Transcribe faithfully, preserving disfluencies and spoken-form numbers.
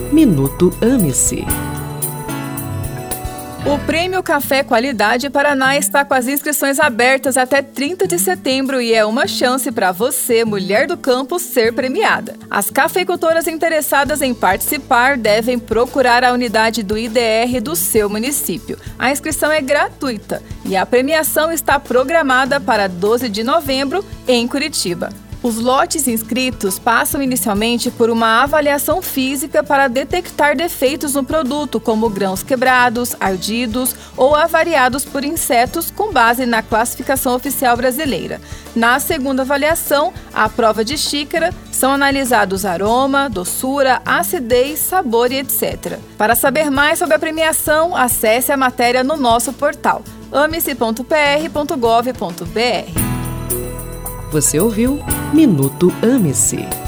Minuto Ame-se. O Prêmio Café Qualidade Paraná está com as inscrições abertas até trinta de setembro e é uma chance para você, mulher do campo, ser premiada. As cafeicultoras interessadas em participar devem procurar a unidade do I D R do seu município. A inscrição é gratuita e a premiação está programada para doze de novembro em Curitiba. Os lotes inscritos passam inicialmente por uma avaliação física para detectar defeitos no produto, como grãos quebrados, ardidos ou avariados por insetos, com base na classificação oficial brasileira. Na segunda avaliação, a prova de xícara, são analisados aroma, doçura, acidez, sabor e etcétera. Para saber mais sobre a premiação, acesse a matéria no nosso portal ame-se ponto p r ponto gov ponto b r. Você ouviu Minuto Ame-se.